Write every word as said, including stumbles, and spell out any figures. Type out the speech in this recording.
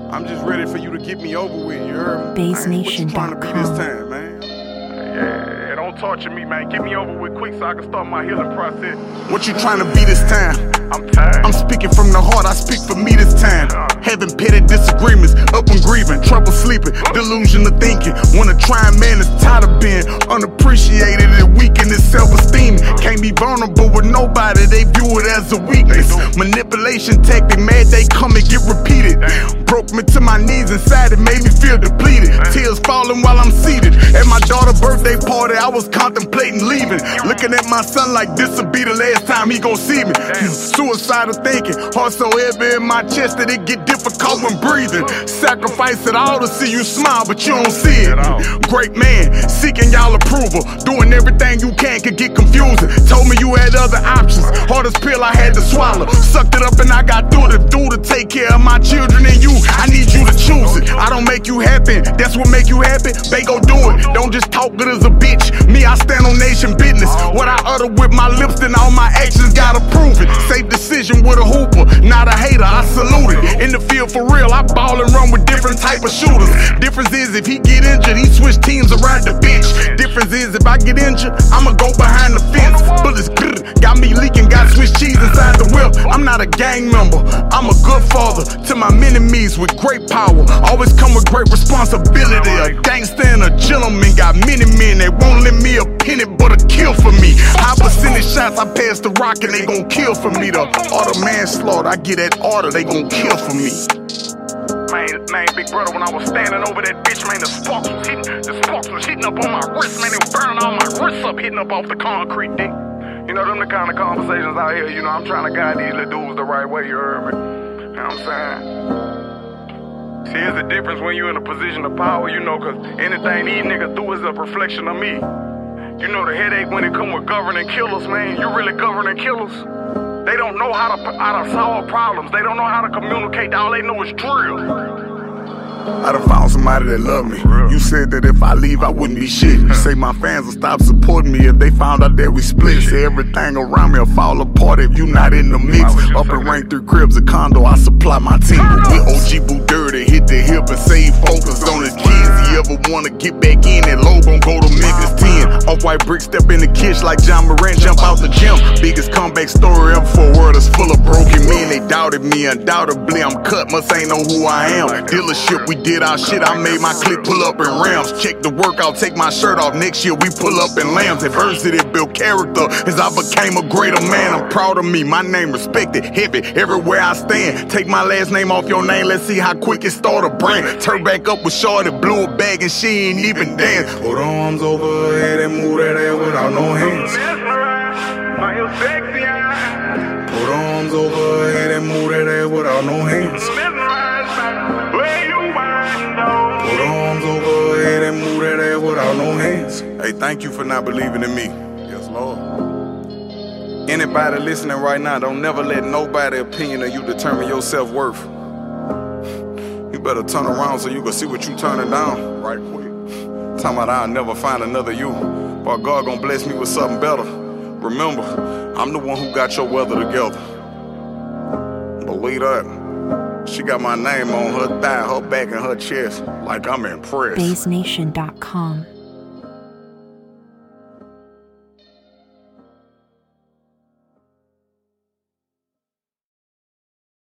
I'm just ready for you to get me over with, you heard me? Bass Nation dot com. What you trying to be this time, man? Yeah, don't torture me, man. Get me over with quick so I can start my healing process. What you trying to be this time? I'm tired. I'm speaking from the heart, I speak for me this time. Having petty disagreements, up and grieving, trouble sleeping, delusion of thinking. When a trying man is tired of being unappreciated and weak in his self-esteem. Can't be vulnerable with nobody, they view it as a weakness. Manipulation tactic, mad they come and get repeated. Broke me to my knees inside, it made me feel depleted. Tears falling while I'm seated. At my daughter's birthday party, I was contemplating leaving. Looking at my son like this'll be the last time he gon' see me. Suicidal thinking, heart so heavy in my chest that it get difficult when breathing. Sacrifice it all to see you smile, but you don't see it. Great man, seeking y'all approval, doing everything you can could get confusing. Told me you had other options, hardest pill I had to swallow. Sucked it up and I got through to do to take care of my children and you. I need you to choose it. I don't make you happy, that's what make you happy. They go do it. Don't just talk good as a bitch. Me, I stand on nation business. What I utter with my lips, then all my actions gotta prove it. Safe decision with a hooper, not a hater. I salute it. In the field for real, I ball and run with different type of shooters. Difference is if he get injured, he switch teams around the bench. Difference is if I get injured, I'ma go behind the fence. Bullets grrr, got me leaking, got Swiss cheese inside the whip. I'm not a gang member, I'm a good father to my enemies with great power. Always come with great responsibility. A gangster and a gentleman, got many men that won't lend me a penny but a kill for me. High percentage shots I pass the rock and they gon' kill for me. The auto manslaughter, I get that order, they gon' kill for me. Man, man, big brother, when I was standing over that bitch, man, the sparks was hitting, the sparks was hitting up on my wrist, man, they were burning all my wrists up, hitting up off the concrete dick. You know, them the kind of conversations out here, you know, I'm trying to guide these little dudes the right way, you heard me? You know what I'm saying? See, here's the difference when you're in a position of power, you know, cause anything these niggas do is a reflection of me. You know the headache when it come with governing killers, man, you really governing killers. They don't know how to, how to solve problems. They don't know how to communicate. All they know is drill. I done found somebody that love me. You said that if I leave, I wouldn't be shit. You say my fans will stop supporting me if they found out that we split. Say everything around me will fall apart if you not in the mix. Up and rank through cribs, a condo, I supply my team. With O G Boo Dirty, hit the hip and save focus on his kids. He ever wanna get back in, that low gon' go to Memphis ten. Off-white brick, step in the kitchen like John Morant, jump out the gym. Biggest comeback story ever for a world that's full of broken men. They doubted me, undoubtedly I'm cut, must ain't know who I am. Dealership, we did our shit, I made my clip pull up in Rams. Check the workout, take my shirt off, next year we pull up in Lambs. Adversity built character as I became a greater man. I'm proud of me, my name respected, heavy everywhere I stand. Take my last name off your name, let's see how quick it start a brand. Turn back up with shorty, blew a bag and she ain't even dance. Put arms over her head and move that ass without no hands. Put arms over her head and move that ass without no hands. Put arms over her head and move that ass without no hands. Hey, thank you for not believing in me. Yes, Lord. Anybody listening right now, don't never let nobody's opinion of you determine your self-worth. You better turn around so you can see what you turning down right quick. Talking about I'll never find another you, but God gonna bless me with something better. Remember, I'm the one who got your weather together. Believe that. She got my name on her thigh, her back, and her chest, like I'm impressed. Bass Nation dot com.